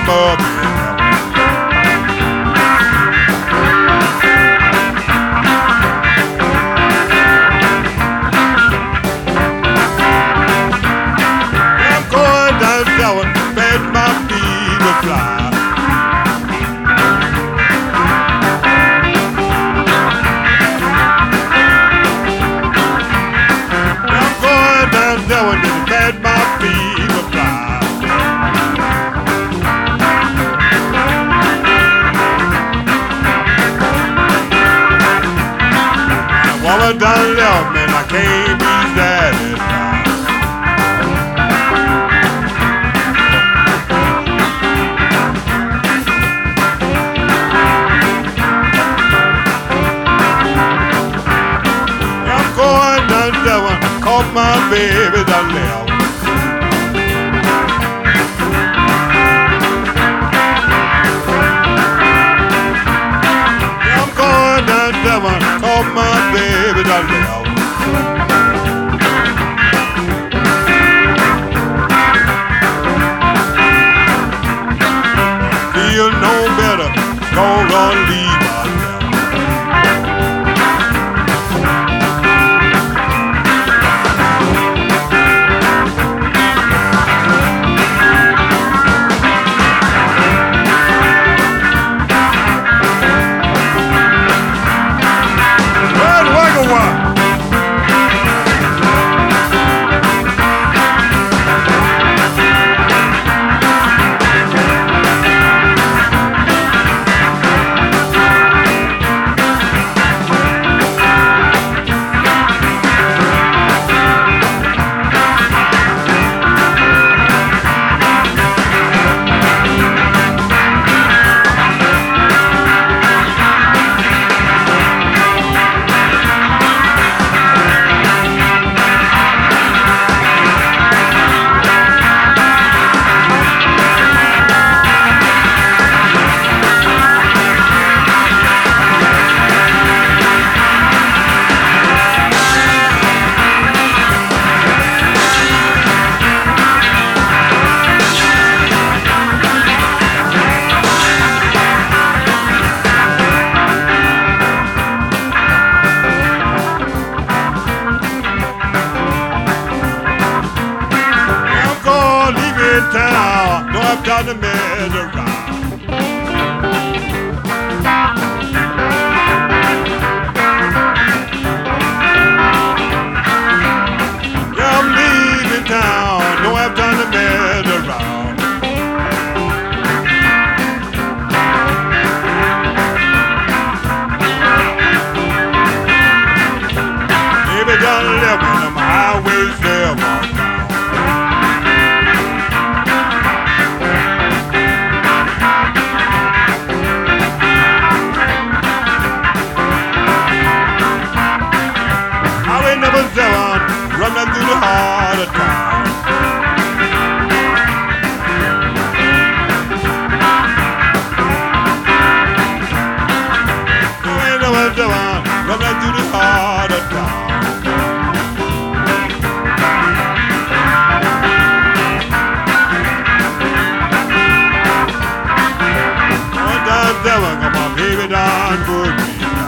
I'm up in heaven. I'm going down heaven, bed my feet to fly. I'm going down heaven, bed my feet to fly. Woman done left me and I can't be satisfied. I'm going down devil, cause my baby done left. I'm going down devil, cause my baby done left. Feel no better, gonna leave myself. Red Wagga Wagga. Town, no, I've done the mess around. Yeah, I'm leaving town, no, I've done the mess around. Baby done left me on them highways there, walk down. Running through the heart of town. Running through the heart of town. One time devil, come on, baby, down, put me down.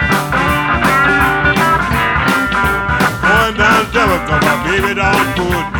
Baby, don't put